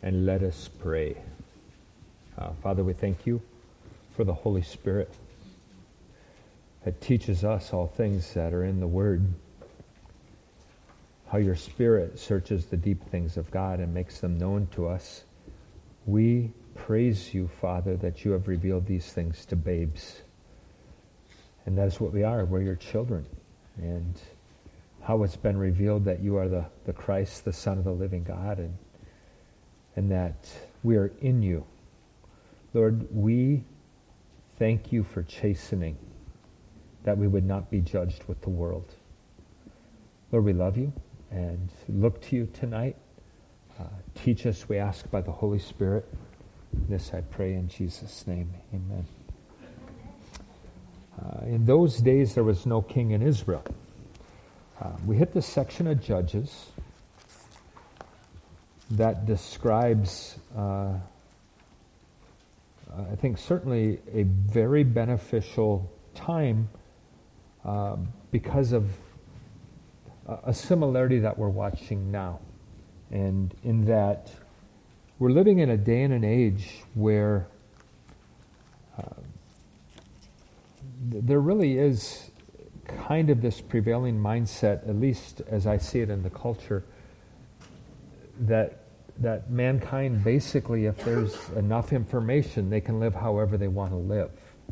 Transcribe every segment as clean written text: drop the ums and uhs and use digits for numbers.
and let us pray. Father, we thank you for the Holy Spirit that teaches us all things that are in the Word, how your Spirit searches the deep things of God and makes them known to us. We praise you, Father, that you have revealed these things to babes. And that is what we are. We're your children. And how it's been revealed that you are the Christ, the Son of the living God, and that we are in you. Lord, we thank you for chastening, that we would not be judged with the world. Lord, we love you and look to you tonight. Teach us, we ask, by the Holy Spirit. This I pray in Jesus' name. Amen. In those days, there was no king in Israel. We hit this section of Judges that describes, I think, certainly a very beneficial time because of a similarity that we're watching now. And in that we're living in a day and an age where there really is kind of this prevailing mindset, at least as I see it in the culture, that mankind basically, if there's enough information, they can live however they want to live.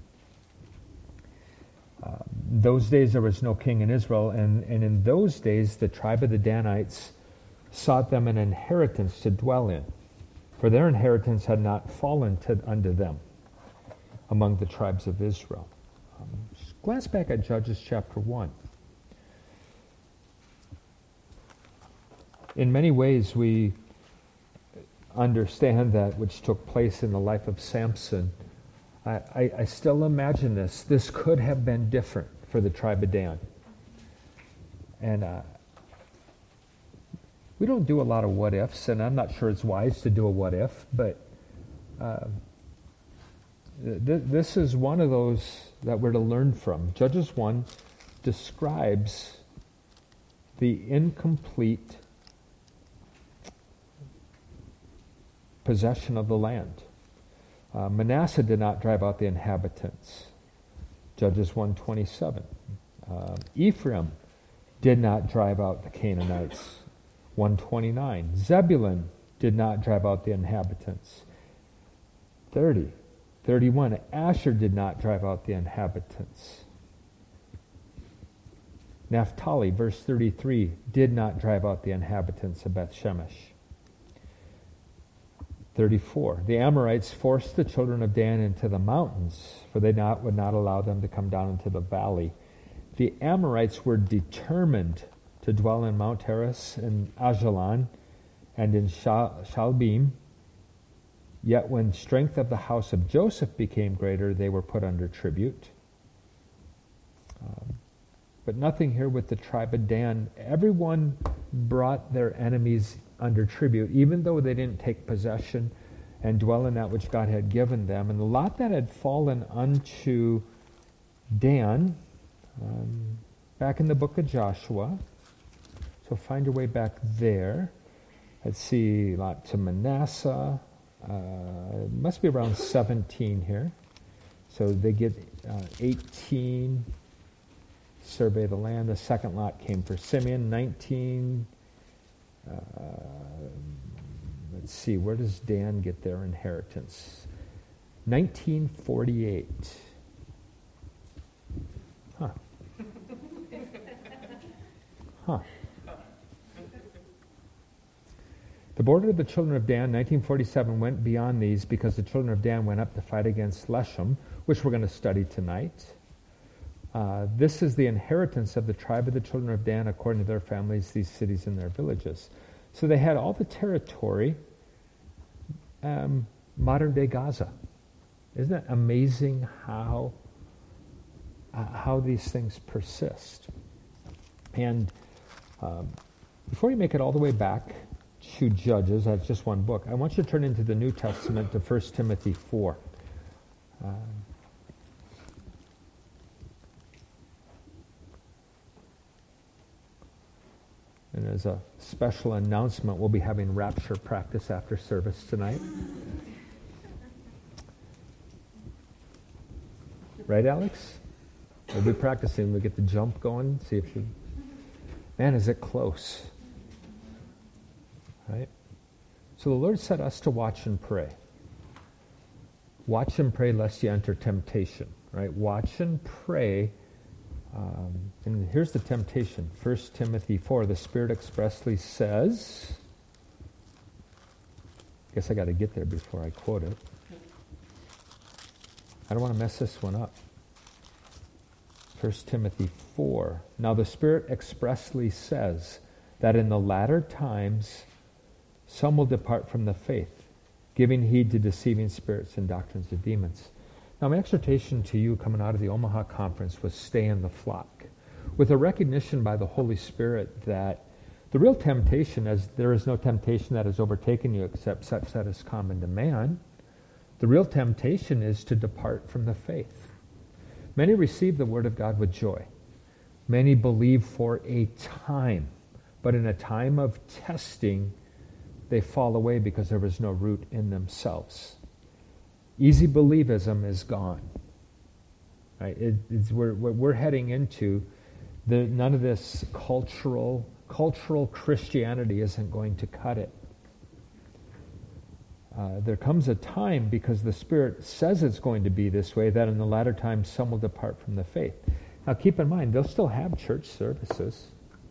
Those days there was no king in Israel, and in those days the tribe of the Danites sought them an inheritance to dwell in, for their inheritance had not fallen unto them among the tribes of Israel. Just glance back at Judges chapter 1. In many ways we understand that which took place in the life of Samson. I still imagine this. This could have been different for the tribe of Dan. And we don't do a lot of what ifs, and I'm not sure it's wise to do a what if, but this is one of those that we're to learn from. Judges 1 describes the incomplete possession of the land. Manasseh did not drive out the inhabitants. Judges 1:27. Ephraim did not drive out the Canaanites. 1:29. Zebulun did not drive out the inhabitants. 31. Asher did not drive out the inhabitants. Naphtali, verse 33, did not drive out the inhabitants of Beth Shemesh. 34. The Amorites forced the children of Dan into the mountains, for they would not allow them to come down into the valley. The Amorites were determined to dwell in Mount Heres and Ajalon and in Shalbim. Yet when strength of the house of Joseph became greater, they were put under tribute. But nothing here with the tribe of Dan. Everyone brought their enemies under tribute, even though they didn't take possession and dwell in that which God had given them. And the lot that had fallen unto Dan, back in the book of Joshua, so find your way back there. Let's see, lot to Manasseh, it must be around 17 here. So they get 18, survey the land. The second lot came for Simeon. 19, let's see, where does Dan get their inheritance? 1948. Huh. The border of the children of Dan, 1947, went beyond these because the children of Dan went up to fight against Leshem, which we're going to study tonight. This is the inheritance of the tribe of the children of Dan according to their families, these cities and their villages. So they had all the territory, modern-day Gaza. Isn't it amazing how these things persist? And before you make it all the way back to Judges, that's just one book, I want you to turn into the New Testament to 1 Timothy 4. And as a special announcement, we'll be having rapture practice after service tonight. Right, Alex? We'll be practicing. We'll get the jump going. See if you... Man, is it close. Right? So the Lord set us to watch and pray. Watch and pray lest you enter temptation. Right? Watch and pray. And here's the temptation. 1 Timothy 4, the Spirit expressly says... I guess I got to get there before I quote it. I don't want to mess this one up. 1 Timothy 4. Now the Spirit expressly says that in the latter times some will depart from the faith, giving heed to deceiving spirits and doctrines of demons. Now my exhortation to you coming out of the Omaha conference was stay in the flock, with a recognition by the Holy Spirit that the real temptation, as there is no temptation that has overtaken you except such that is common to man, the real temptation is to depart from the faith. Many receive the word of God with joy. Many believe for a time, but in a time of testing, they fall away because there was no root in themselves. Easy believism is gone. Right? We're heading into none of this cultural Christianity isn't going to cut it. There comes a time, because the Spirit says it's going to be this way, that in the latter times some will depart from the faith. Now keep in mind, they'll still have church services,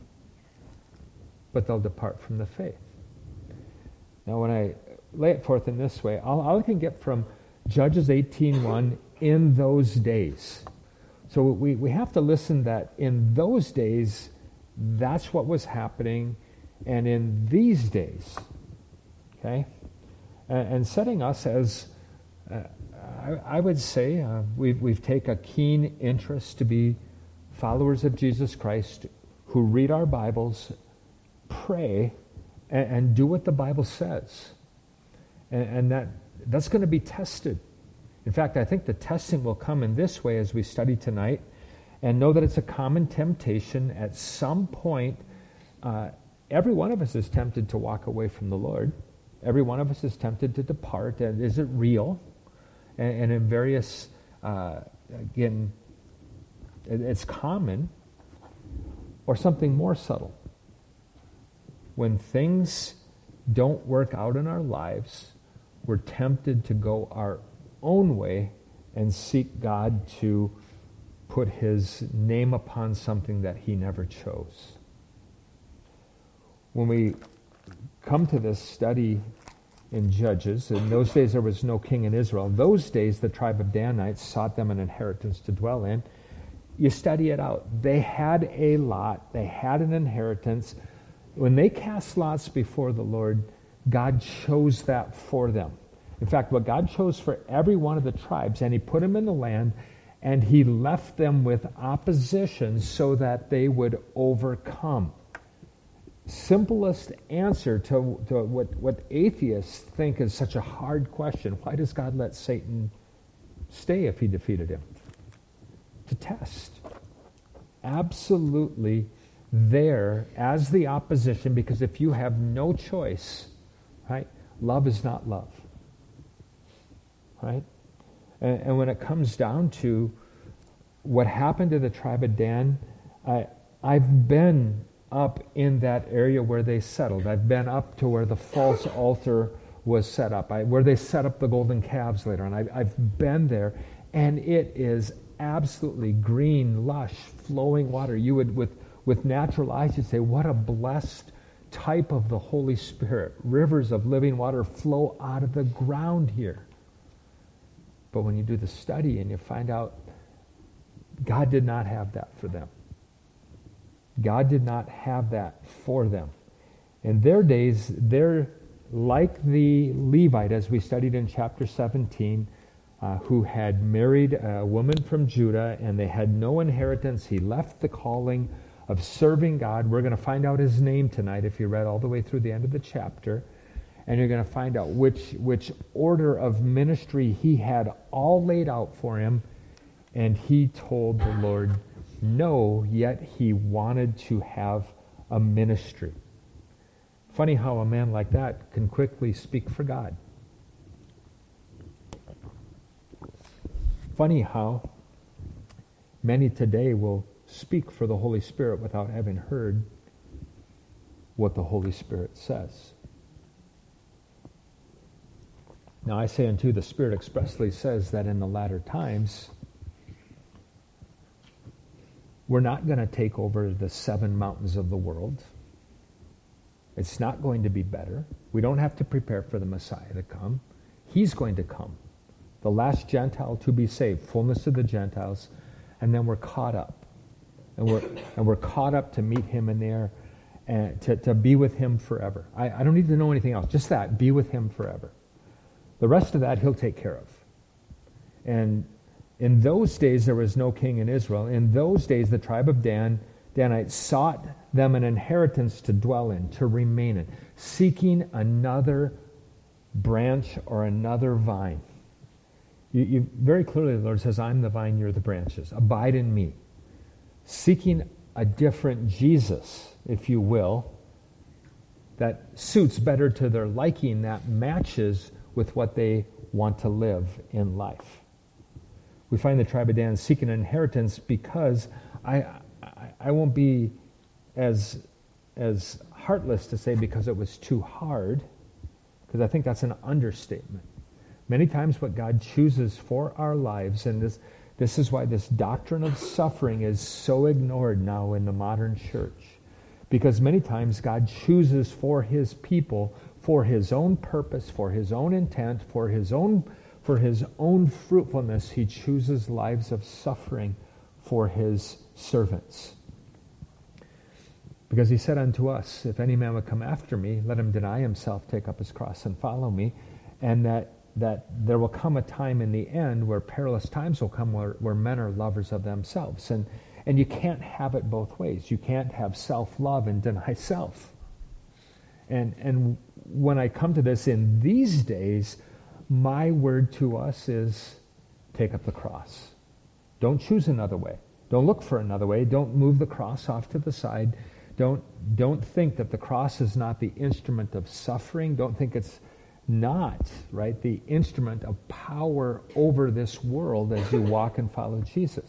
but they'll depart from the faith. Now when I lay it forth in this way, all I can get from Judges 18:1, in those days. So we have to listen that in those days, that's what was happening, and in these days, okay? And setting us as, I would say, we've taken a keen interest to be followers of Jesus Christ who read our Bibles, pray, and do what the Bible says. And that's going to be tested. In fact, I think the testing will come in this way as we study tonight, and know that it's a common temptation. At some point, every one of us is tempted to walk away from the Lord. Every one of us is tempted to depart. And is it real? And in various, again, it's common, or something more subtle. When things don't work out in our lives, we're tempted to go our own way and seek God to put His name upon something that He never chose. When we come to this study in Judges, in those days there was no king in Israel. In those days the tribe of Danites sought them an inheritance to dwell in. You study it out. They had a lot. They had an inheritance. When they cast lots before the Lord, God chose that for them. In fact, what God chose for every one of the tribes, and He put them in the land, and He left them with opposition so that they would overcome. Simplest answer to what atheists think is such a hard question. Why does God let Satan stay if He defeated him? To test. Absolutely there as the opposition, because if you have no choice, right, love is not love. Right? And when it comes down to what happened to the tribe of Dan, I've been up in that area where they settled. I've been up to where the false altar was set up, where they set up the golden calves later on. I've been there, and it is absolutely green, lush, flowing water. You would, with natural eyes, you'd say, what a blessed type of the Holy Spirit. Rivers of living water flow out of the ground here. But when you do the study and you find out God did not have that for them. God did not have that for them. In their days, they're like the Levite, as we studied in chapter 17, who had married a woman from Judah, and they had no inheritance. He left the calling of serving God. We're going to find out his name tonight if you read all the way through the end of the chapter. And you're going to find out which order of ministry he had all laid out for him. And he told the Lord no, yet he wanted to have a ministry. Funny how a man like that can quickly speak for God. Funny how many today will speak for the Holy Spirit without having heard what the Holy Spirit says. Now I say unto you, the Spirit expressly says that in the latter times, we're not going to take over the 7 mountains of the world. It's not going to be better. We don't have to prepare for the Messiah to come. He's going to come. The last Gentile to be saved, fullness of the Gentiles, and then we're caught up. And we're caught up to meet him in there and to be with him forever. I don't need to know anything else. Just that, be with him forever. The rest of that he'll take care of. And in those days there was no king in Israel. In those days the tribe of Danites sought them an inheritance to dwell in, to remain in, seeking another branch or another vine. You very clearly, the Lord says, I'm the vine, you're the branches. Abide in me. Seeking a different Jesus, if you will, that suits better to their liking, that matches with what they want to live in life. We find the tribe of Dan seeking an inheritance because I won't be as heartless to say because it was too hard, because I think that's an understatement. Many times what God chooses for our lives, and this is why this doctrine of suffering is so ignored now in the modern church, because many times God chooses for his people, for his own purpose, for his own intent, for his own fruitfulness, he chooses lives of suffering for his servants. Because he said unto us, if any man would come after me, let him deny himself, take up his cross, and follow me. And that there will come a time in the end where perilous times will come where men are lovers of themselves. And you can't have it both ways. You can't have self-love and deny self. And when I come to this in these days, my word to us is take up the cross. Don't choose another way. Don't look for another way. Don't move the cross off to the side. Don't think that the cross is not the instrument of suffering. Don't think it's not, right, the instrument of power over this world as you walk and follow Jesus.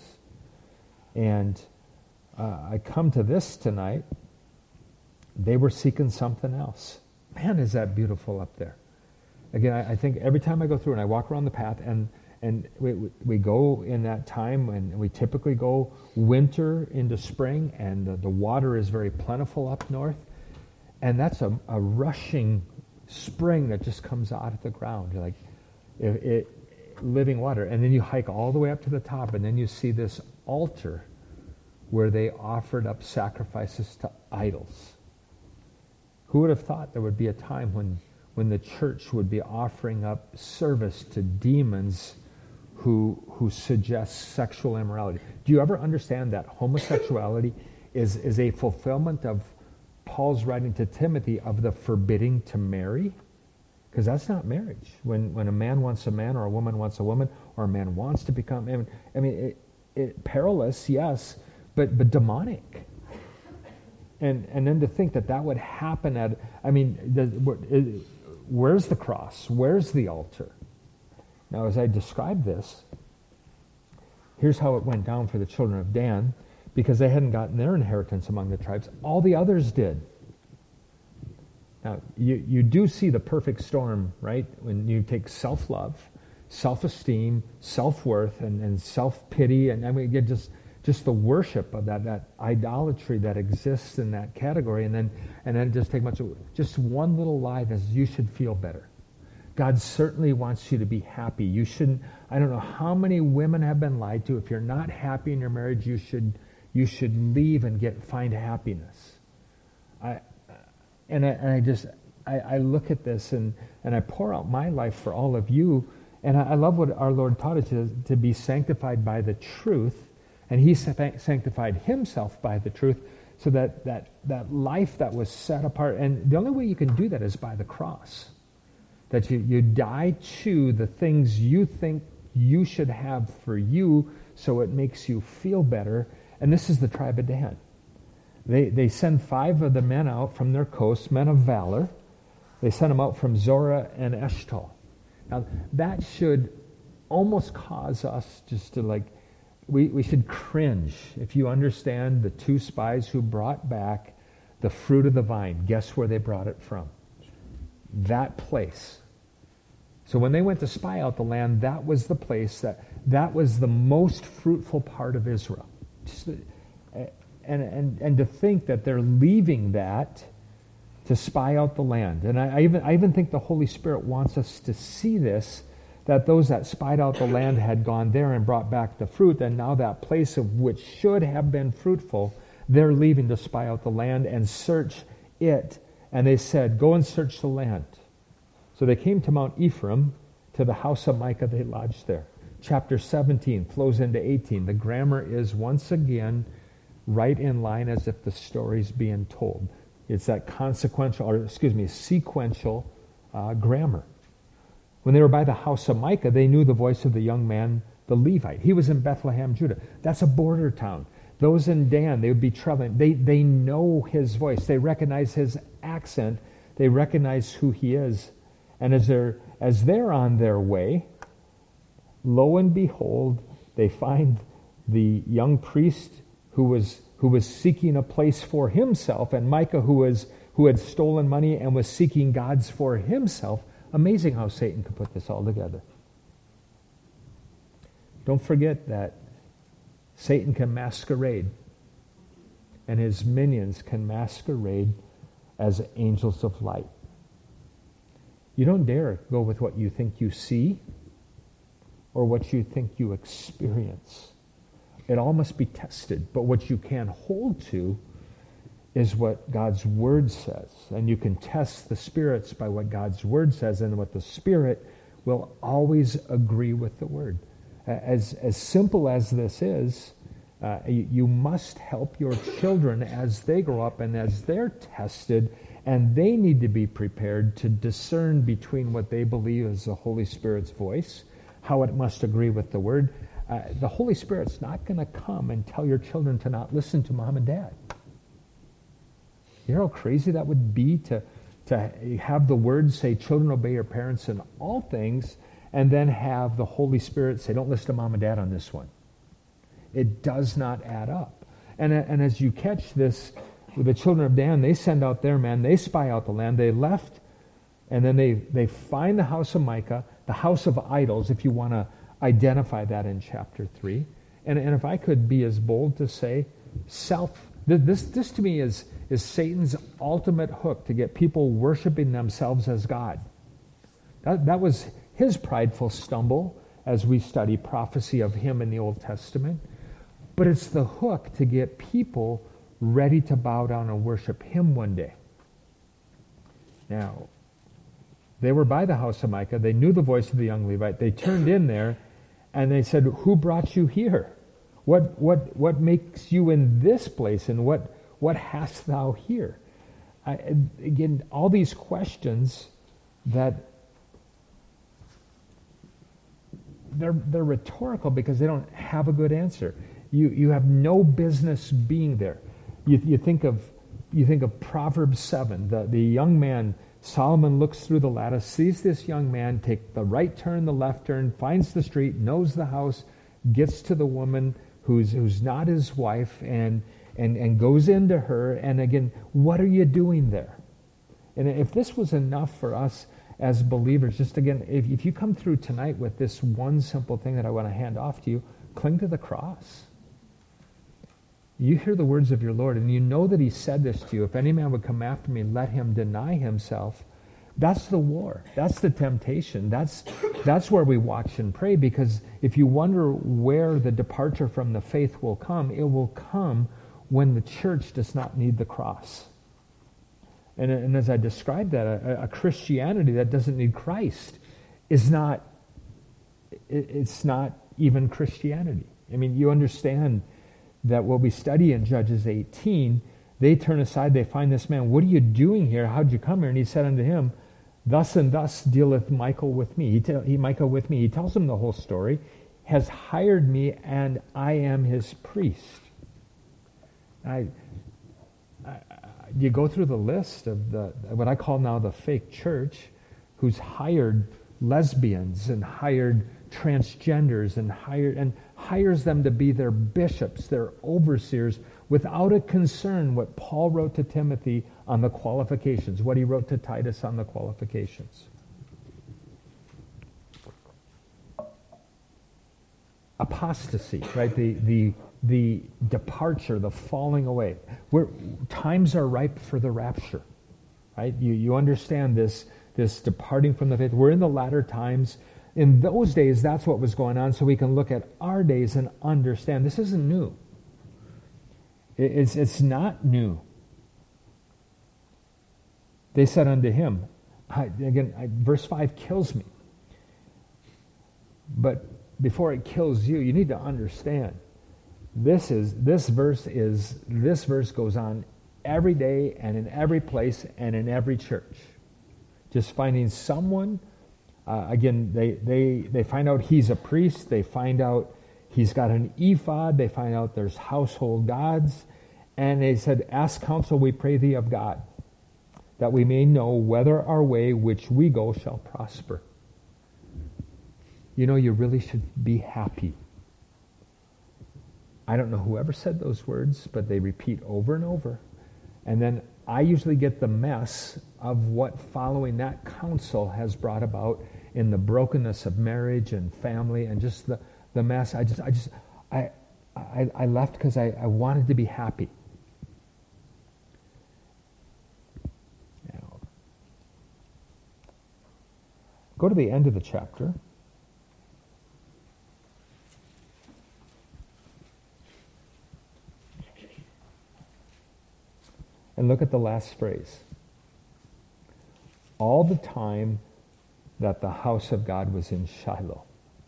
And I come to this tonight. They were seeking something else. Man, is that beautiful up there. Again, I think every time I go through and I walk around the path, and we go in that time, and we typically go winter into spring, and the water is very plentiful up north, and that's a rushing spring that just comes out of the ground. You're like, living water. And then you hike all the way up to the top, and then you see this altar where they offered up sacrifices to idols. Who would have thought there would be a time when the church would be offering up service to demons who suggest sexual immorality? Do you ever understand that homosexuality is a fulfillment of Paul's writing to Timothy of the forbidding to marry? Because that's not marriage. When a man wants a man, or a woman wants a woman, or a man wants to become, perilous, yes, but demonic. And then to think that would happen where's the cross? Where's the altar? Now, as I describe this, here's how it went down for the children of Dan, because they hadn't gotten their inheritance among the tribes. All the others did. Now, you do see the perfect storm, right? When you take self-love, self-esteem, self-worth, and self-pity, and get just the worship of that idolatry that exists in that category, and then just take just one little lie that you should feel better. God certainly wants you to be happy. You shouldn't. I don't know how many women have been lied to. If you're not happy in your marriage, you should leave and find happiness. I look at this and I pour out my life for all of you, and I love what our Lord taught us to be sanctified by the truth, and he sanctified himself by the truth, so that life that was set apart, and the only way you can do that is by the cross. That you die to the things you think you should have for you, so it makes you feel better. And this is the tribe of Dan. They send 5 of the men out from their coast, men of valor. They send them out from Zorah and Eshtaol. Now, that should almost cause us just to we should cringe if you understand the 2 spies who brought back the fruit of the vine. Guess where they brought it from? That place. So when they went to spy out the land, that was the place that was the most fruitful part of Israel. And to think that they're leaving that to spy out the land. And I even think the Holy Spirit wants us to see this, that those that spied out the land had gone there and brought back the fruit, and now that place of which should have been fruitful, they're leaving to spy out the land and search it. And they said, go and search the land. So they came to Mount Ephraim, to the house of Micah. They lodged there. Chapter 17 flows into 18. The grammar is once again right in line as if the story's being told. It's that sequential grammar. When they were by the house of Micah, they knew the voice of the young man, the Levite. He was in Bethlehem, Judah. That's a border town. Those in Dan, they would be traveling. They know his voice. They recognize his accent. They recognize who he is. And as they're on their way, lo and behold, they find the young priest who was seeking a place for himself, and Micah who had stolen money and was seeking God's for himself. Amazing how Satan could put this all together. Don't forget that Satan can masquerade, and his minions can masquerade as angels of light. You don't dare go with what you think you see or what you think you experience. It all must be tested, but what you can hold to is what God's Word says. And you can test the spirits by what God's Word says, and what the Spirit will always agree with the Word. As simple as this is, you must help your children as they grow up and as they're tested, and they need to be prepared to discern between what they believe is the Holy Spirit's voice, how it must agree with the Word. The Holy Spirit's not going to come and tell your children to not listen to mom and dad. You know how crazy that would be to have the Word say, children, obey your parents in all things, and then have the Holy Spirit say, don't listen to mom and dad on this one. It does not add up. And as you catch this, with the children of Dan, they send out their men, they spy out the land, they left, and then they find the house of Micah, the house of idols, if you want to identify that in chapter 3. And if I could be as bold to say, this to me is Satan's ultimate hook to get people worshiping themselves as God. That was his prideful stumble as we study prophecy of him in the Old Testament. But it's the hook to get people ready to bow down and worship him one day. Now, they were by the house of Micah. They knew the voice of the young Levite. They turned in there, and they said, who brought you here? What makes you in this place, and what hast thou here? Again, all these questions that they're rhetorical because they don't have a good answer. You have no business being there. You think of Proverbs 7. The young man, Solomon, looks through the lattice, sees this young man take the right turn, the left turn, finds the street, knows the house, gets to the woman who's not his wife, and goes into her. And again, what are you doing there? And if this was enough for us as believers, just again, if you come through tonight with this one simple thing that I want to hand off to you, cling to the cross. You hear the words of your Lord, and you know that he said this to you. If any man would come after me, let him deny himself. That's the war. That's the temptation. That's where we watch and pray, because if you wonder where the departure from the faith will come, it will come when the church does not need the cross. And as I described that, a Christianity that doesn't need Christ is not, it's not even Christianity. I mean, you understand that what we study in Judges 18, they turn aside, they find this man, what are you doing here? How'd you come here? And he said unto him, thus and thus dealeth Micah with me. Micah with me. He tells him the whole story, has hired me, and I am his priest. you go through the list of what I call now the fake church, who's hired lesbians and hired transgenders and hires them to be their bishops, their overseers, without a concern what Paul wrote to Timothy on the qualifications, what he wrote to Titus on the qualifications. Apostasy, right? The departure, the falling away. Times are ripe for the rapture, right? You understand this departing from the faith. We're in the latter times. In those days, that's what was going on, so we can look at our days and understand. This isn't new. It's not new. They said unto him, verse 5 kills me. But before it kills you, you need to understand. This verse goes on every day and in every place and in every church. Just finding someone, they find out he's a priest, they find out he's got an ephod, they find out there's household gods, and they said, ask counsel, we pray thee of God, that we may know whether our way which we go shall prosper. You know, you really should be happy. I don't know whoever said those words, but they repeat over and over. And then I usually get the mess of what following that counsel has brought about in the brokenness of marriage and family and just the mess. I left because I wanted to be happy. Now, go to the end of the chapter. And look at the last phrase. All the time that the house of God was in Shiloh.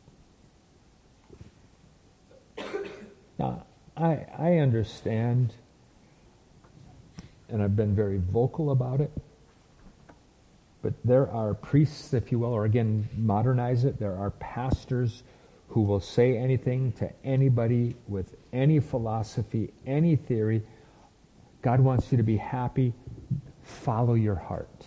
Now, I understand, and I've been very vocal about it, but there are priests, if you will, or again, modernize it, there are pastors who will say anything to anybody with any philosophy, any theory. God wants you to be happy. Follow your heart.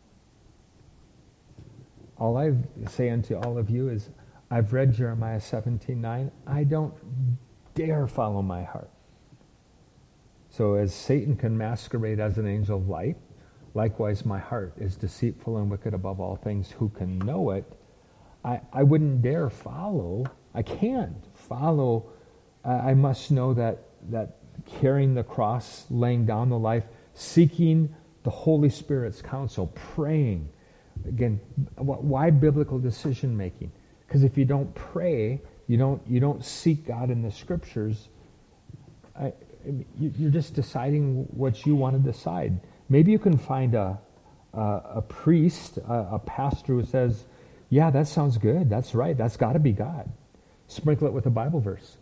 All I say unto all of you is, I've read Jeremiah 17:9. I don't dare follow my heart. So as Satan can masquerade as an angel of light, likewise my heart is deceitful and wicked above all things. Who can know it? I wouldn't dare follow. I can't follow. I must know that carrying the cross, laying down the life, seeking the Holy Spirit's counsel, praying. Again, why biblical decision making? Because if you don't pray, you don't seek God in the Scriptures, you're just deciding what you want to decide. Maybe you can find a priest, a pastor who says, yeah, that sounds good, that's right, that's got to be God. Sprinkle it with a Bible verse.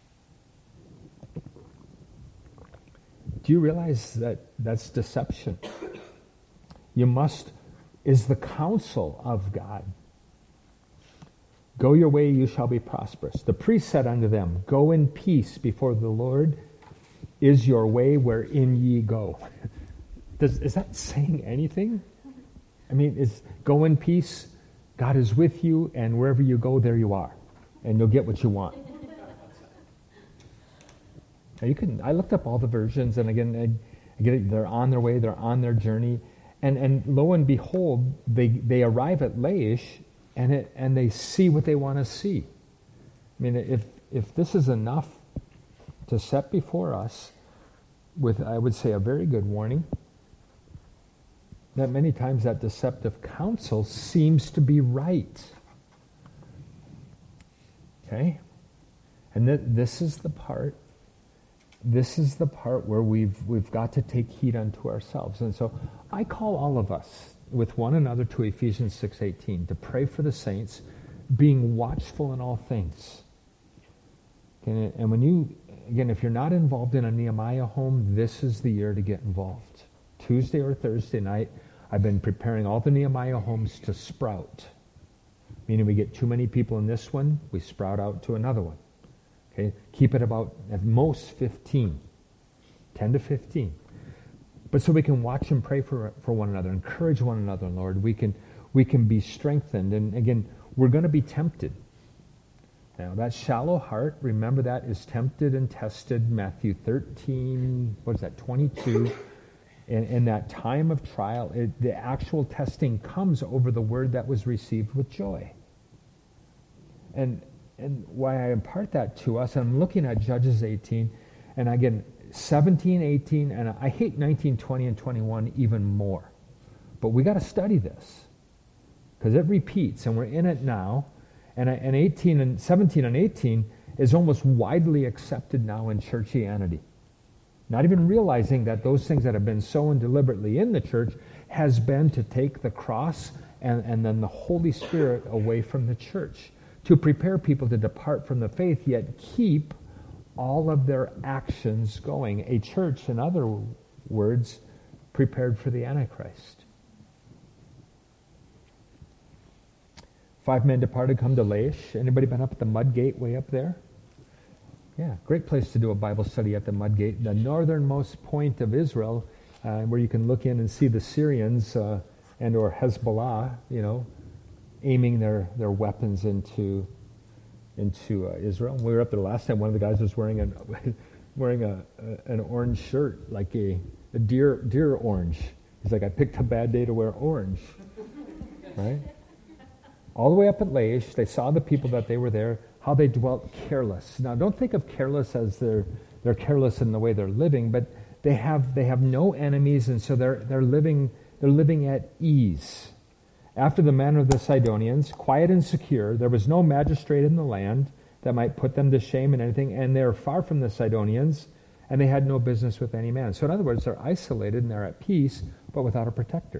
Do you realize that that's deception? Is the counsel of God. Go your way, you shall be prosperous. The priest said unto them, go in peace before the Lord is your way wherein ye go. Is that saying anything? I mean, go in peace, God is with you, and wherever you go, there you are. And you'll get what you want. I looked up all the versions, and again, I get it, they're on their way, they're on their journey, and lo and behold, they arrive at Laish, and they see what they want to see. I mean, if this is enough to set before us with, I would say, a very good warning, that many times that deceptive counsel seems to be right. Okay? And this is the part where we've got to take heed unto ourselves. And so I call all of us with one another to Ephesians 6:18 to pray for the saints, being watchful in all things. Okay? And if you're not involved in a Nehemiah home, this is the year to get involved. Tuesday or Thursday night, I've been preparing all the Nehemiah homes to sprout. Meaning we get too many people in this one, we sprout out to another one. Okay, keep it about, at most, 15. 10 to 15. But so we can watch and pray for one another, encourage one another, Lord. We can be strengthened. And again, we're going to be tempted. Now, that shallow heart, remember that, is tempted and tested. Matthew 13, 22. In that time of trial, the actual testing comes over the word that was received with joy. And why I impart that to us, I'm looking at Judges 18, and again, 17, 18, and I hate 19, 20, and 21 even more. But we got to study this, because it repeats, and we're in it now. And 18 and 17 and 18 is almost widely accepted now in churchianity. Not even realizing that those things that have been sown deliberately in the church has been to take the cross and then the Holy Spirit away from the church, to prepare people to depart from the faith, yet keep all of their actions going. A church, in other words, prepared for the Antichrist. 5 men departed, come to Laish. Anybody been up at the Mud Gate way up there? Yeah, great place to do a Bible study at the Mud Gate, the northernmost point of Israel, where you can look in and see the Syrians and or Hezbollah, aiming their weapons into Israel. We were up there last time. One of the guys was wearing an orange shirt, like a deer orange. He's like, I picked a bad day to wear orange, right? All the way up at Laish, they saw the people that they were there, how they dwelt careless. Now, don't think of careless as they're careless in the way they're living, but they have no enemies, and so they're living at ease. After the manner of the Sidonians, quiet and secure, there was no magistrate in the land that might put them to shame in anything, and they are far from the Sidonians, and they had no business with any man. So in other words, they're isolated and they're at peace, but without a protector.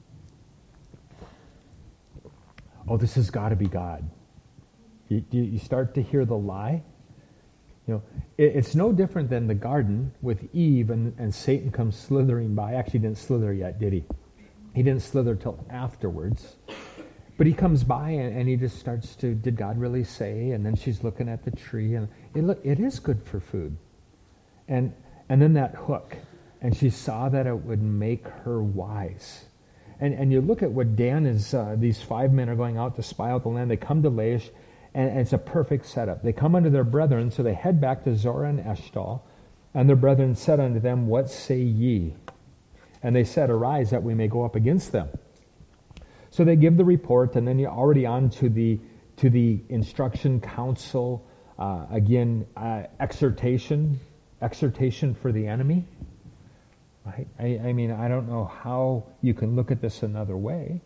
Oh, this has got to be God. You start to hear the lie. It's no different than the garden with Eve and Satan comes slithering by. Actually, he didn't slither yet, did he? He didn't slither till afterwards. But he comes by and he just starts to, did God really say? And then she's looking at the tree, and it is good for food. And then that hook, and she saw that it would make her wise. And you look at what Dan is, these 5 men are going out to spy out the land. They come to Laish, and it's a perfect setup. They come unto their brethren, so they head back to Zorah and Eshtal. And their brethren said unto them, what say ye? And they said, arise, that we may go up against them. So they give the report, and then you're already on to the instruction, counsel, exhortation for the enemy. Right? I mean, I don't know how you can look at this another way.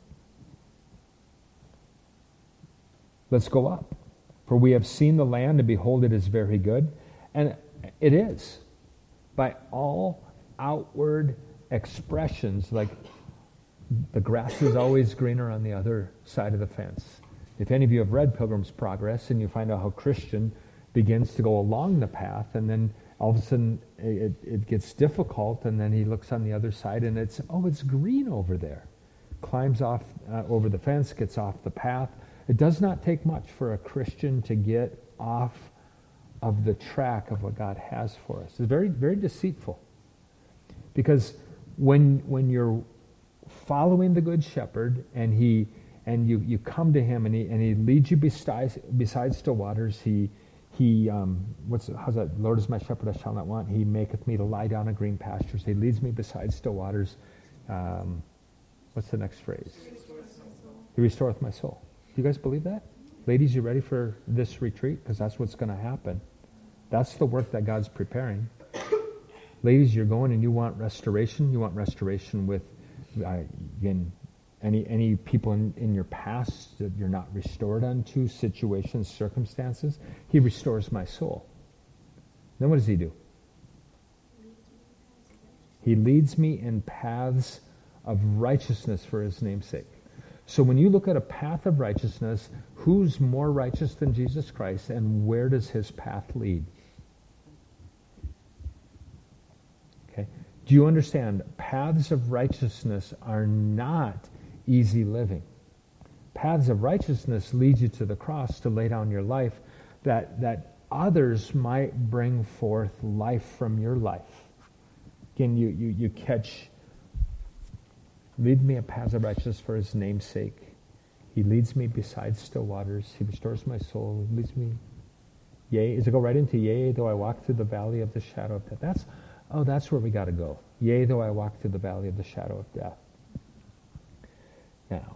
Let's go up. For we have seen the land, and behold, it is very good. And it is. By all outward expressions, like the grass is always greener on the other side of the fence. If any of you have read Pilgrim's Progress, and you find out how Christian begins to go along the path, and then all of a sudden it gets difficult, and then he looks on the other side, and it's green over there. Climbs off over the fence, gets off the path. It does not take much for a Christian to get off of the track of what God has for us. It's very, very deceitful. Because when you're following the Good Shepherd, and you come to him, and he leads you beside still waters, how's that? Lord is my shepherd, I shall not want. He maketh me to lie down in green pastures. He leads me beside still waters. What's the next phrase? He restoreth my soul. Do you guys believe that? Ladies, you ready for this retreat? Because that's what's going to happen. That's the work that God's preparing. Ladies, you're going and you want restoration. You want restoration with, again, any people in your past that you're not restored unto, situations, circumstances. He restores my soul. Then what does he do? He leads me in paths of righteousness for his name's sake. So when you look at a path of righteousness, who's more righteous than Jesus Christ, and where does his path lead? Okay. Do you understand? Paths of righteousness are not easy living. Paths of righteousness lead you to the cross to lay down your life that others might bring forth life from your life. Again, you catch, lead me a path of righteousness for his name's sake. He leads me beside still waters. He restores my soul. He leads me. Yea, does it go right into yea, though I walk through the valley of the shadow of death? That's where we got to go. Yea, though I walk through the valley of the shadow of death. Now,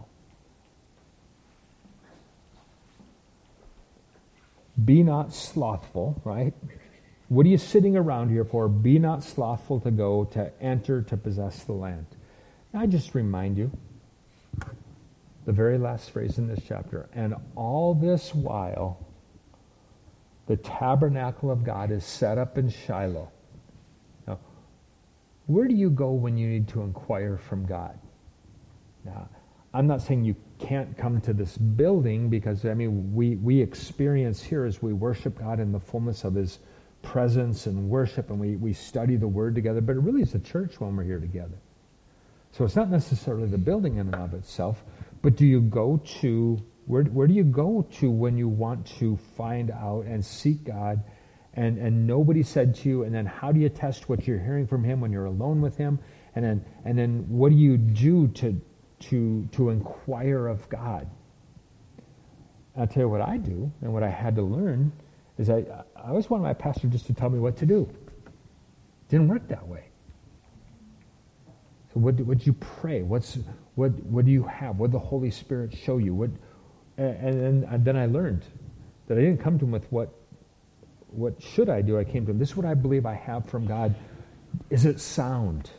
be not slothful, right? What are you sitting around here for? Be not slothful to go, to enter, to possess the land. Now, I just remind you, the very last phrase in this chapter, and all this while, the tabernacle of God is set up in Shiloh. Now, where do you go when you need to inquire from God? Now, I'm not saying you can't come to this building, because, we experience here as we worship God in the fullness of his presence and worship, and we study the Word together, but it really is the church when we're here together. So it's not necessarily the building in and of itself, but do you go to, where do you go to when you want to find out and seek God, and nobody said to you, and then how do you test what you're hearing from him when you're alone with him, and then what do you do to inquire of God? I'll tell you what I do, and what I had to learn, is I always wanted my pastor just to tell me what to do. It didn't work that way. So what do you pray? What do you have? What did the Holy Spirit show you? And then I learned that I didn't come to him with what should I do. I came to him, this is what I believe I have from God. Is it sound?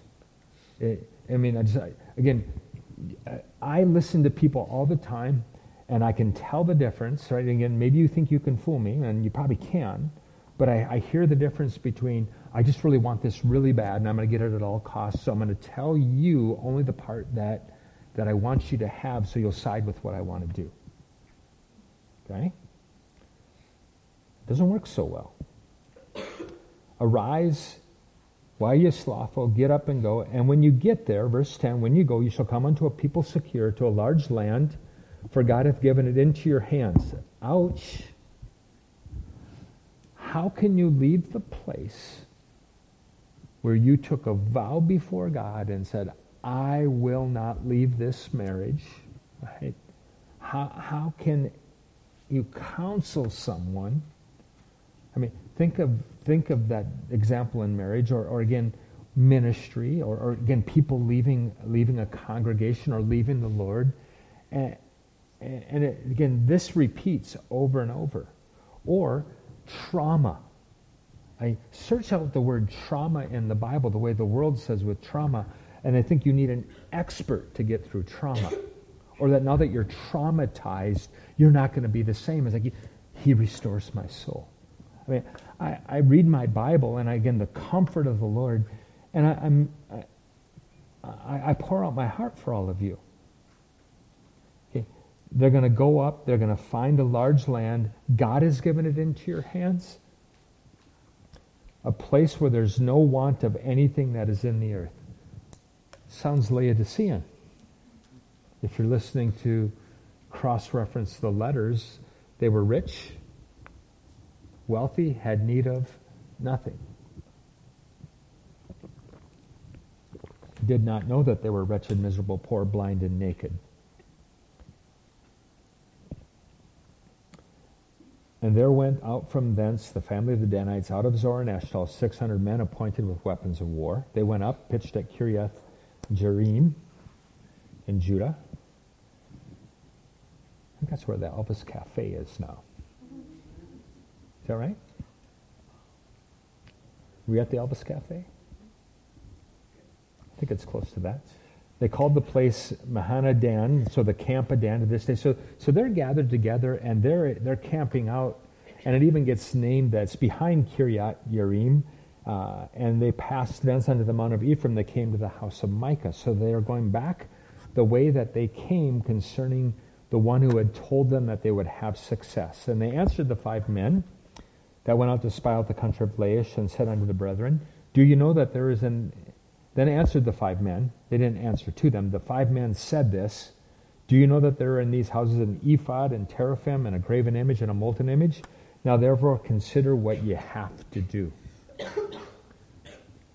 I listen to people all the time, and I can tell the difference, right? Again, maybe you think you can fool me, and you probably can, but I hear the difference between, I just really want this really bad, and I'm going to get it at all costs, so I'm going to tell you only the part that I want you to have, so you'll side with what I want to do. Okay? It doesn't work so well. Arise, why are you slothful? Get up and go. And when you get there, verse 10, when you go, you shall come unto a people secure, to a large land, for God hath given it into your hands. Ouch. How can you leave the place where you took a vow before God and said, I will not leave this marriage? Right? How can you counsel someone? Think of that example in marriage, or again, ministry, or again, people leaving a congregation or leaving the Lord. And again, this repeats over and over. Or trauma. I search out the word trauma in the Bible, the way the world says with trauma, and I think you need an expert to get through trauma. Or that now that you're traumatized, you're not going to be the same. It's like, he restores my soul. I read my Bible, and again, the comfort of the Lord, and I pour out my heart for all of you. Okay. They're going to go up, they're going to find a large land. God has given it into your hands. A place where there's no want of anything that is in the earth. Sounds Laodicean. If you're listening to cross-reference the letters, they were rich, wealthy, had need of nothing. Did not know that they were wretched, miserable, poor, blind, and naked. And there went out from thence the family of the Danites out of Zor and Eshtaol, 600 men appointed with weapons of war. They went up, pitched at Kiriath Jearim in Judah. I think that's where the Elvis Cafe is now. Is that right? Were we at the Elvis Cafe? I think it's close to that. They called the place Mahana Dan, so the camp of Dan to this day. So they're gathered together, and they're camping out, and it even gets named that's behind Kiriath Jearim, and they passed thence unto the Mount of Ephraim. They came to the house of Micah. So they are going back the way that they came concerning the one who had told them that they would have success. And they answered the 5 men that went out to spy out the country of Laish, and said unto the brethren, do you know that there is an... Then answered the 5 men. They didn't answer to them. The 5 men said this, do you know that there are in these houses an ephod and teraphim and a graven image and a molten image? Now therefore consider what ye have to do.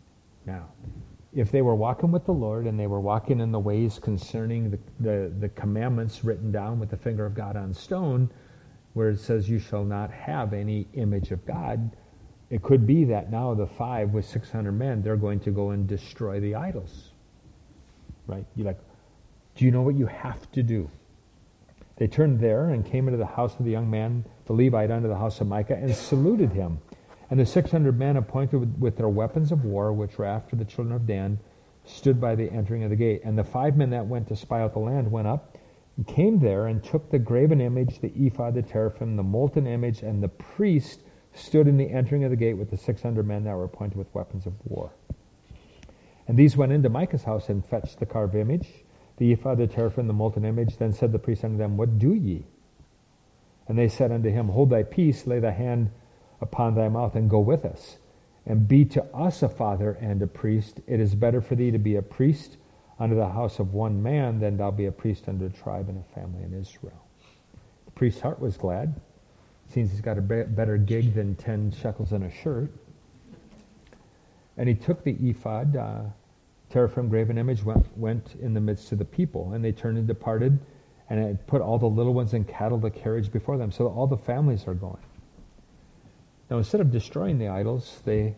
Now, if they were walking with the Lord and they were walking in the ways concerning the commandments written down with the finger of God on stone, where it says you shall not have any image of God, it could be that now the 5 with 600 men, they're going to go and destroy the idols. Right? You're like, do you know what you have to do? They turned there and came into the house of the young man, the Levite, unto the house of Micah, and saluted him. And the 600 men appointed with their weapons of war, which were after the children of Dan, stood by the entering of the gate. And the 5 men that went to spy out the land went up, and came there, and took the graven image, the ephod, the teraphim, the molten image, and the priest stood in the entering of the gate with the 600 men that were appointed with weapons of war. And these went into Micah's house and fetched the carved image, the ephod, the teraphim, the molten image. Then said the priest unto them, What do ye? And they said unto him, Hold thy peace, lay thy hand upon thy mouth, and go with us, and be to us a father and a priest. It is better for thee to be a priest unto the house of one man than thou be a priest unto a tribe and a family in Israel. The priest's heart was glad. Seems he's got a better gig than 10 shekels in a shirt. And he took the ephod, teraphim, graven image, went in the midst of the people. And they turned and departed, and it put all the little ones and cattle, the carriage before them. So all the families are going. Now, instead of destroying the idols, they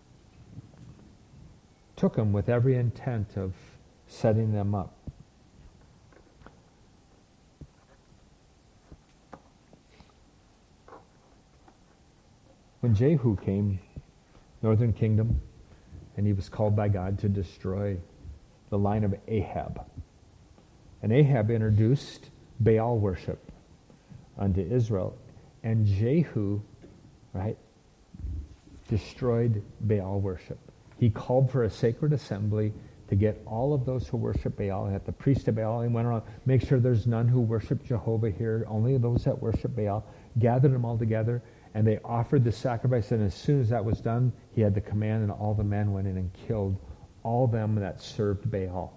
took them with every intent of setting them up. When Jehu came, northern kingdom, and he was called by God to destroy the line of Ahab. And Ahab introduced Baal worship unto Israel. And Jehu, right, destroyed Baal worship. He called for a sacred assembly to get all of those who worship Baal. He had the priest of Baal. He went around, make sure there's none who worship Jehovah here, only those that worship Baal. Gathered them all together, and they offered the sacrifice. And as soon as that was done, he had the command, and all the men went in and killed all them that served Baal.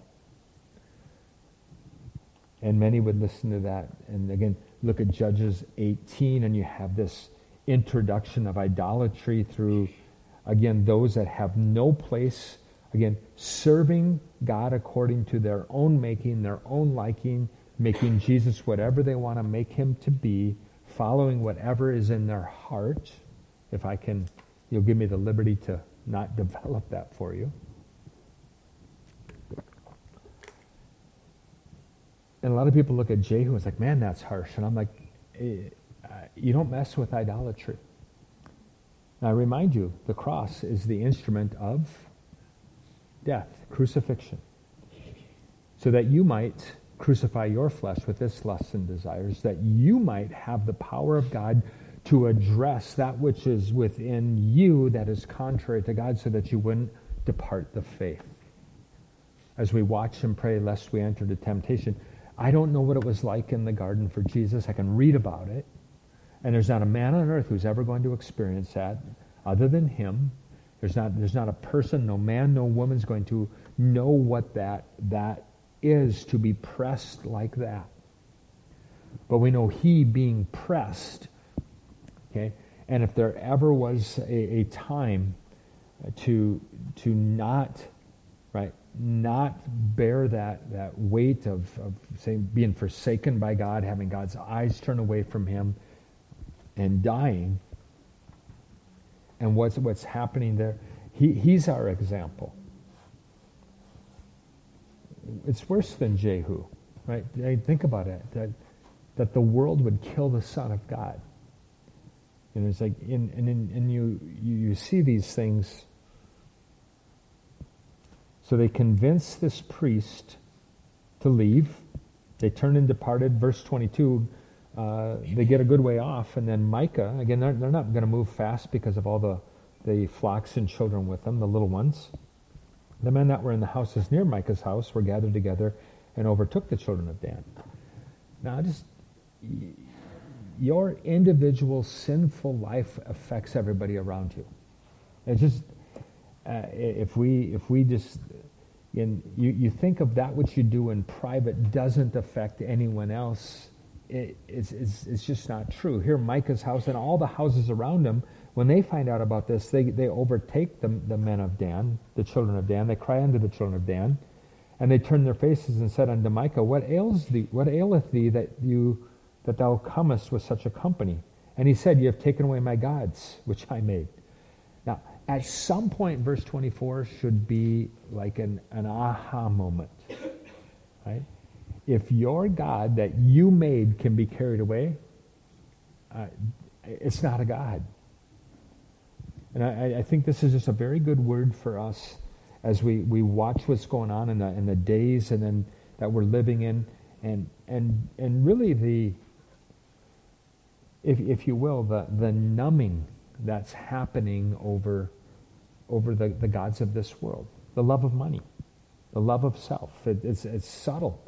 And many would listen to that. And again, look at Judges 18, and you have this introduction of idolatry through, again, those that have no place, again, serving God according to their own making, their own liking, making Jesus whatever they want to make him to be, following whatever is in their heart. If I can, you'll give me the liberty to not develop that for you. And a lot of people look at Jehu and it's like, man, that's harsh. And I'm like, you don't mess with idolatry. Now I remind you, the cross is the instrument of death, crucifixion. So that you might crucify your flesh with its lusts and desires, that you might have the power of God to address that which is within you that is contrary to God, so that you wouldn't depart the faith. As we watch and pray, lest we enter into temptation, I don't know what it was like in the garden for Jesus. I can read about it. And there's not a man on earth who's ever going to experience that other than him. There's not a person, no man, no woman's going to know what that is, to be pressed like that. But we know he being pressed, okay? And if there ever was a time to not, right, not bear that weight of saying, being forsaken by God, having God's eyes turned away from him, and dying, and what's happening there, he's our example. It's worse than Jehu, right? Think about it, that the world would kill the Son of God. And it's like, and you see these things. So they convince this priest to leave. They turned and departed. Verse 22, they get a good way off. And then Micah, again, they're not going to move fast because of all the flocks and children with them, the little ones. The men that were in the houses near Micah's house were gathered together and overtook the children of Dan. Now, your individual sinful life affects everybody around you. It's just, if we just, you think of that which you do in private doesn't affect anyone else, it's just not true. Here, Micah's house and all the houses around him, when they find out about this, they overtake the men of Dan, the children of Dan. They cry unto the children of Dan, and they turned their faces and said unto Micah, What aileth thee that thou comest with such a company? And he said, You have taken away my gods, which I made. Now, at some point, verse 24 should be like an aha moment, right? If your God that you made can be carried away, it's not a God. And I think this is just a very good word for us as we watch what's going on in the days and then that we're living in, and really if you will, the numbing that's happening over the gods of this world, the love of money, the love of self. It's subtle,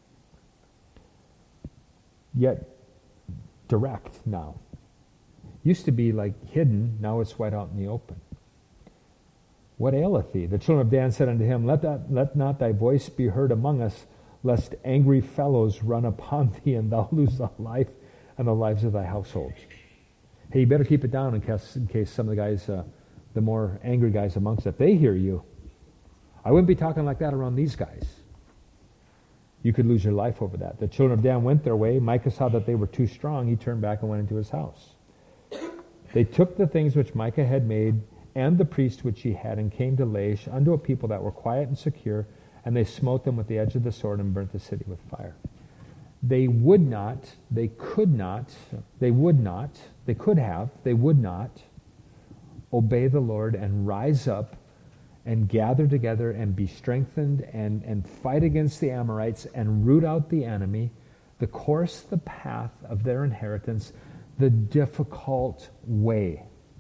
yet direct now. Used to be like hidden, now it's right out in the open. What aileth thee? The children of Dan said unto him, Let not thy voice be heard among us, lest angry fellows run upon thee, and thou lose thy life and the lives of thy household. Hey, you better keep it down in case some of the guys, the more angry guys amongst us, if they hear you, I wouldn't be talking like that around these guys. You could lose your life over that. The children of Dan went their way. Micah saw that they were too strong. He turned back and went into his house. They took the things which Micah had made and the priest which he had, and came to Laish unto a people that were quiet and secure, and they smote them with the edge of the sword and burnt the city with fire. They would not, they could not, they would not, they could have, they would not obey the Lord and rise up and gather together and be strengthened and fight against the Amorites and root out the enemy, the course, the path of their inheritance, the difficult way.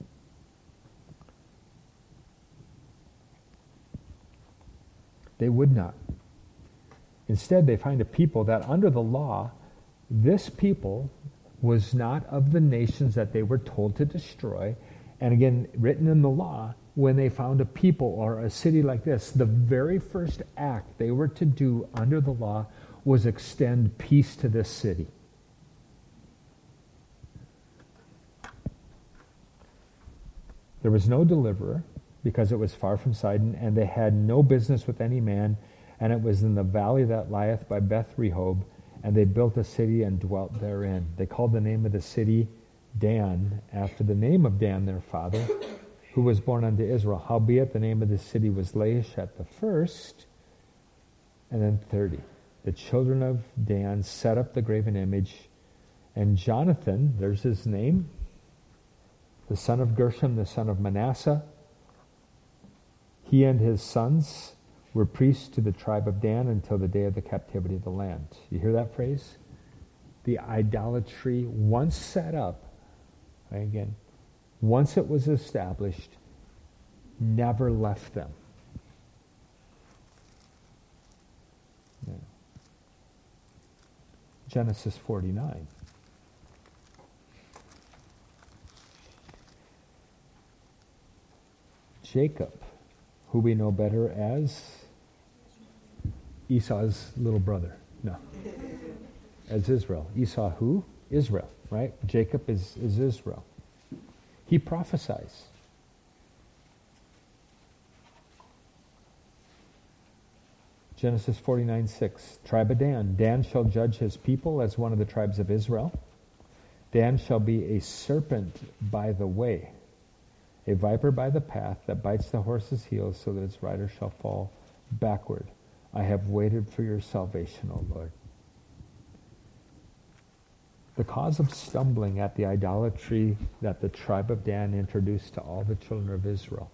They would not. Instead, they find a people that under the law, this people was not of the nations that they were told to destroy. And again, written in the law, when they found a people or a city like this, the very first act they were to do under the law was extend peace to this city. There was no deliverer, because it was far from Sidon, and they had no business with any man, and it was in the valley that lieth by Beth Rehob, and they built a city and dwelt therein. They called the name of the city Dan, after the name of Dan their father, who was born unto Israel. Howbeit the name of the city was Laish at the first, and then 30. The children of Dan set up the graven image, and Jonathan, there's his name, the son of Gershom, the son of Manasseh, he and his sons were priests to the tribe of Dan until the day of the captivity of the land. You hear that phrase? The idolatry, once set up, right, again, once it was established, never left them. Yeah. Genesis 49. Jacob, who we know better as Esau's little brother. No. As Israel. Esau who? Israel, right? Jacob is Israel. He prophesies. Genesis 49:6. Tribe of Dan. Dan shall judge his people as one of the tribes of Israel. Dan shall be a serpent by the way, a viper by the path that bites the horse's heels so that its rider shall fall backward. I have waited for your salvation, O Lord. The cause of stumbling at the idolatry that the tribe of Dan introduced to all the children of Israel,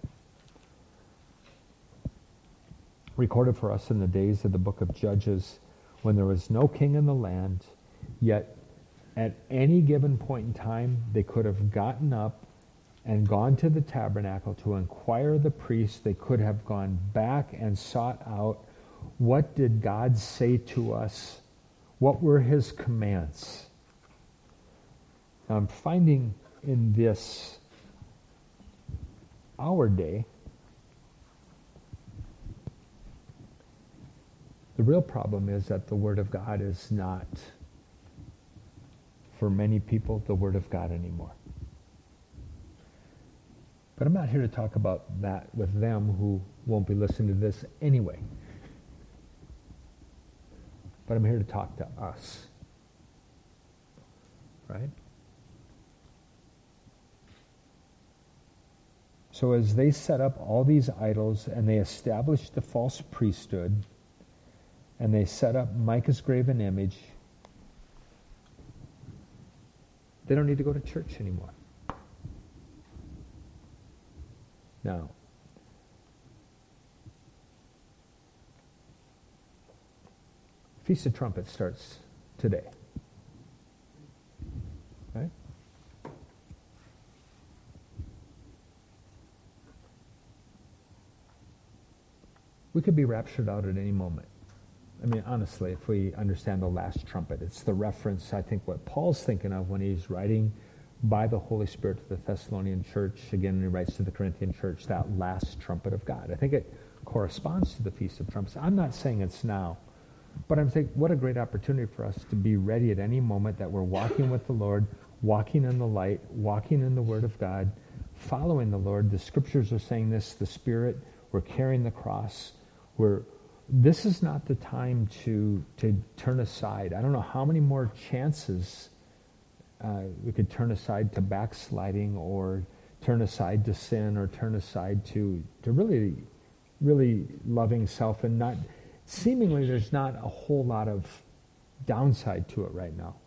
recorded for us in the days of the book of Judges, when there was no king in the land, yet at any given point in time they could have gotten up and gone to the tabernacle to inquire the priest. They could have gone back and sought out, what did God say to us? What were his commands? Now I'm finding in this, our day, the real problem is that the Word of God is not for many people, the Word of God anymore. But I'm not here to talk about that with them who won't be listening to this anyway. But I'm here to talk to us. Right? So as they set up all these idols and they established the false priesthood and they set up Micah's graven image, they don't need to go to church anymore. Now, Feast of Trumpets starts today. Right? We could be raptured out at any moment. I mean, honestly, if we understand the last trumpet, it's the reference, I think, what Paul's thinking of when he's writing by the Holy Spirit to the Thessalonian church. Again, he writes to the Corinthian church, that last trumpet of God. I think it corresponds to the Feast of Trumpets. I'm not saying it's now, but I'm saying what a great opportunity for us to be ready at any moment that we're walking with the Lord, walking in the light, walking in the Word of God, following the Lord. The Scriptures are saying this, the Spirit, we're carrying the cross. This is not the time to turn aside. I don't know how many more chances we could turn aside to backsliding or turn aside to sin or turn aside to really, really loving self, and not, seemingly there's not a whole lot of downside to it right now.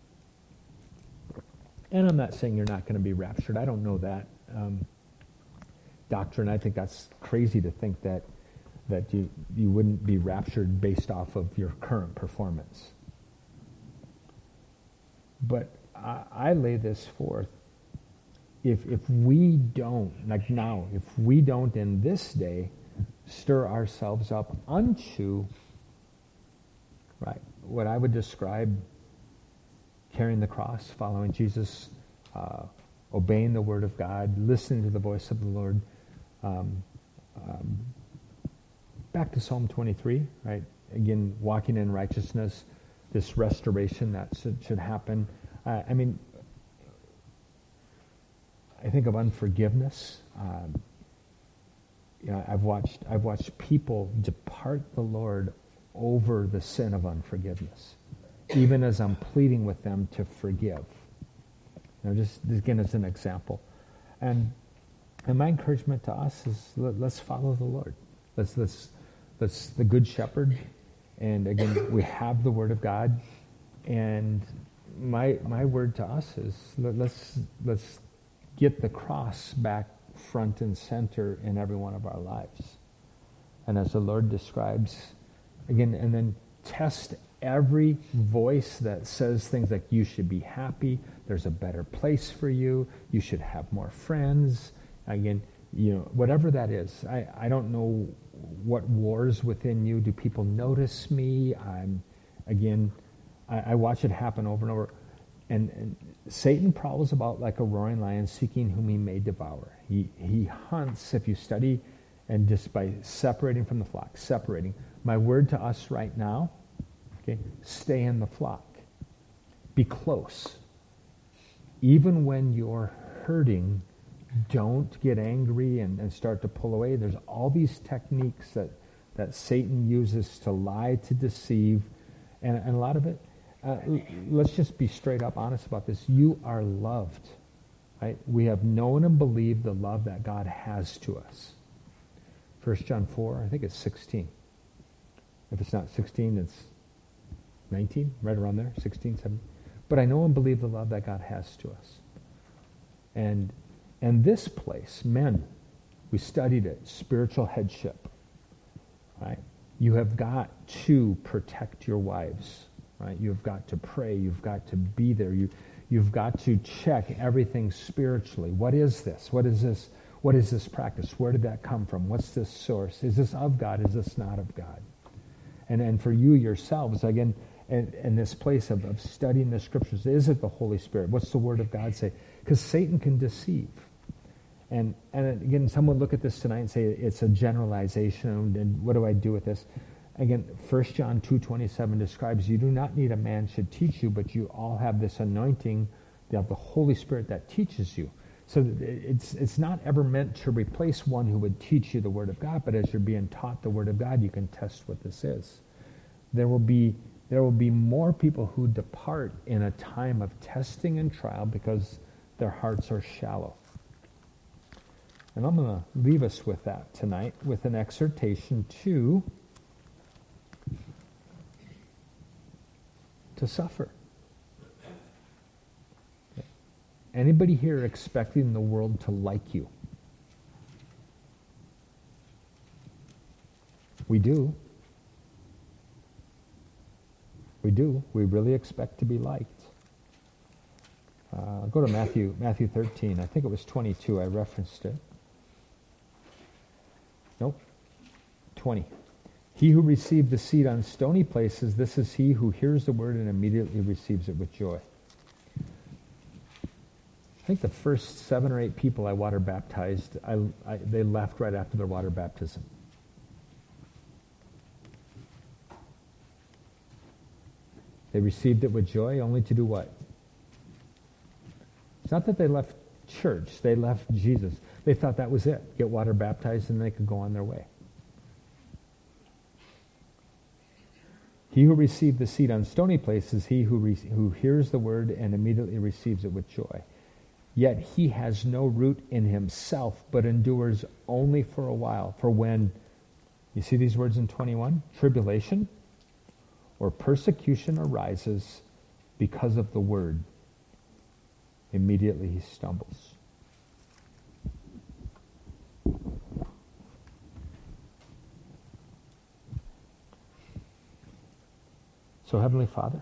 And I'm not saying you're not going to be raptured. I don't know that doctrine. I think that's crazy to think that you wouldn't be raptured based off of your current performance. But I lay this forth. If we don't, like now, if we don't in this day stir ourselves up unto, right, what I would describe carrying the cross, following Jesus, obeying the Word of God, listening to the voice of the Lord, back to Psalm 23, right? Again, walking in righteousness, this restoration that should happen. I mean, I think of unforgiveness. I've watched people depart the Lord over the sin of unforgiveness, even as I'm pleading with them to forgive. Just again as an example, and my encouragement to us is let's follow the Lord. Let's the Good Shepherd, and again we have the Word of God, and my word to us is let's get the cross back front and center in every one of our lives, and as the Lord describes again, and then test every voice that says things like you should be happy, there's a better place for you, you should have more friends. Again, whatever that is, I don't know what wars within you. Do people notice me? I watch it happen over and over. And Satan prowls about like a roaring lion, seeking whom he may devour. He hunts, if you study, and just by separating from the flock, separating. My word to us right now, okay, stay in the flock. Be close. Even when you're hurting, don't get angry and start to pull away. There's all these techniques that Satan uses to lie, to deceive, and a lot of it, let's just be straight up honest about this. You are loved, right? We have known and believed the love that God has to us. 1 John 4, I think it's 16. If it's not 16, it's 19, right around there, 16, 17. But I know and believe the love that God has to us. And this place, men, we studied it, spiritual headship, right? You have got to protect your wives, right? You've got to pray. You've got to be there. You've got to check everything spiritually. What is this? What is this? What is this practice? Where did that come from? What's this source? Is this of God? Is this not of God? And for you yourselves, again, in this place of studying the Scriptures, is it the Holy Spirit? What's the Word of God say? Because Satan can deceive. And again, some would look at this tonight and say it's a generalization, and what do I do with this? Again, 1 John 2:27 describes you do not need a man should teach you, but you all have this anointing, you have the Holy Spirit that teaches you. So it's not ever meant to replace one who would teach you the Word of God, but as you're being taught the Word of God, you can test what this is. There will be more people who depart in a time of testing and trial because their hearts are shallow. And I'm going to leave us with that tonight, with an exhortation to suffer. Anybody here expecting the world to like you? We do. We do. We really expect to be liked. Go to Matthew 13. I think it was 22. I referenced it. Nope. 20. He who received the seed on stony places, this is he who hears the word and immediately receives it with joy. I think the first 7 or 8 people I water baptized, they left right after their water baptism. They received it with joy, only to do what? It's not that they left church, they left Jesus. They thought that was it. Get water baptized and they could go on their way. He who received the seed on stony places, he who hears the word and immediately receives it with joy. Yet he has no root in himself, but endures only for a while. For when, you see these words in 21? Tribulation or persecution arises because of the word, immediately he stumbles. So, Heavenly Father,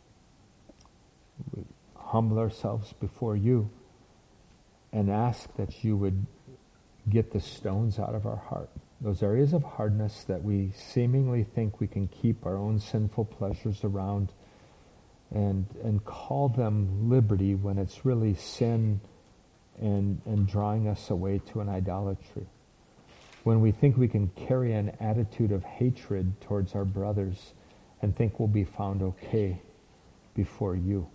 we humble ourselves before you and ask that you would get the stones out of our heart. Those areas of hardness that we seemingly think we can keep our own sinful pleasures around and call them liberty when it's really sin and drawing us away to an idolatry. When we think we can carry an attitude of hatred towards our brothers and think we'll be found okay before you.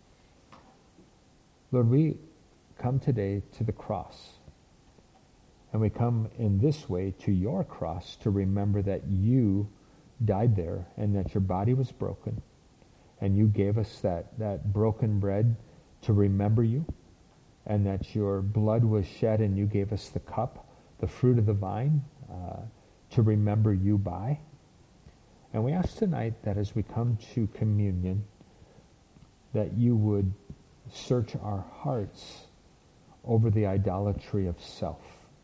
Lord, we come today to the cross. And we come in this way to your cross to remember that you died there and that your body was broken. And you gave us that broken bread to remember you. And that your blood was shed and you gave us the cup, the fruit of the vine, to remember you by. And we ask tonight that as we come to communion, that you would search our hearts over the idolatry of self.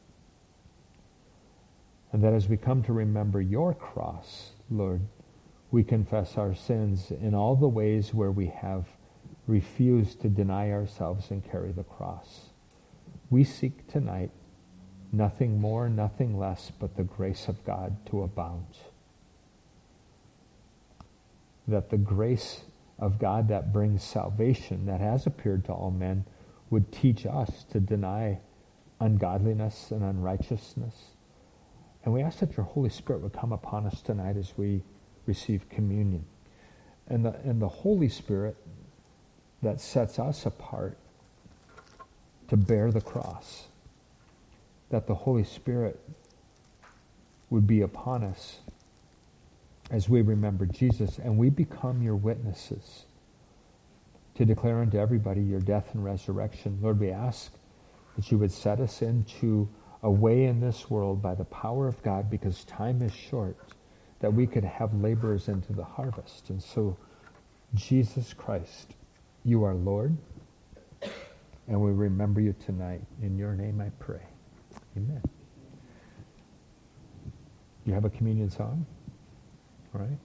And that as we come to remember your cross, Lord, we confess our sins in all the ways where we have refused to deny ourselves and carry the cross. We seek tonight nothing more, nothing less, but the grace of God to abound. That the grace of God that brings salvation, that has appeared to all men, would teach us to deny ungodliness and unrighteousness. And we ask that your Holy Spirit would come upon us tonight as we receive communion. And the Holy Spirit that sets us apart to bear the cross, that the Holy Spirit would be upon us as we remember Jesus, and we become your witnesses to declare unto everybody your death and resurrection. Lord, we ask that you would set us into a way in this world by the power of God, because time is short, that we could have laborers into the harvest. And so, Jesus Christ, you are Lord, and we remember you tonight. In your name I pray. Amen. You have a communion song? All right.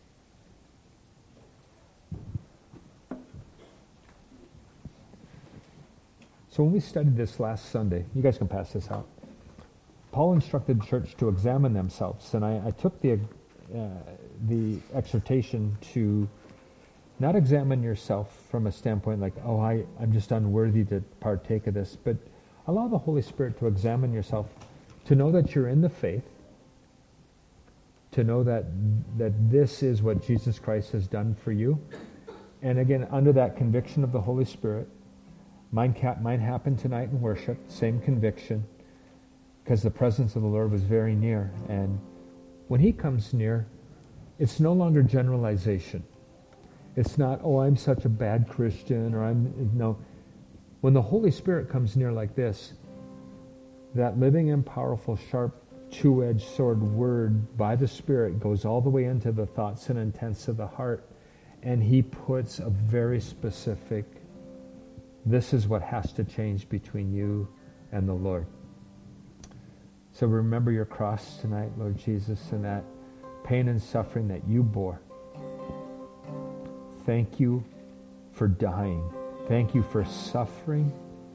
So when we studied this last Sunday, you guys can pass this out. Paul instructed the church to examine themselves, and I took the exhortation to not examine yourself from a standpoint like, oh, I'm just unworthy to partake of this, but allow the Holy Spirit to examine yourself, to know that you're in the faith, to know that this is what Jesus Christ has done for you. And again, under that conviction of the Holy Spirit, mine happened tonight in worship, same conviction, because the presence of the Lord was very near. And when he comes near, it's no longer generalization. It's not, oh, I'm such a bad Christian, or no. When the Holy Spirit comes near like this, that living and powerful, sharp, two-edged sword word by the Spirit goes all the way into the thoughts and intents of the heart, and he puts a very specific, this is what has to change between you and the Lord. So remember your cross tonight, Lord Jesus, and that pain and suffering that you bore. Thank you for dying. Thank you for suffering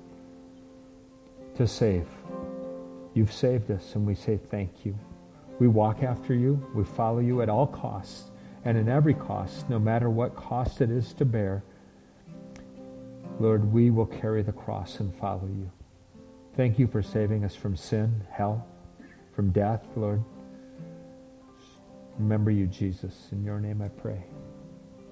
to save. You've saved us, and we say thank you. We walk after you. We follow you at all costs, and in every cost, no matter what cost it is to bear. Lord, we will carry the cross and follow you. Thank you for saving us from sin, hell, from death, Lord. Remember you, Jesus. In your name I pray.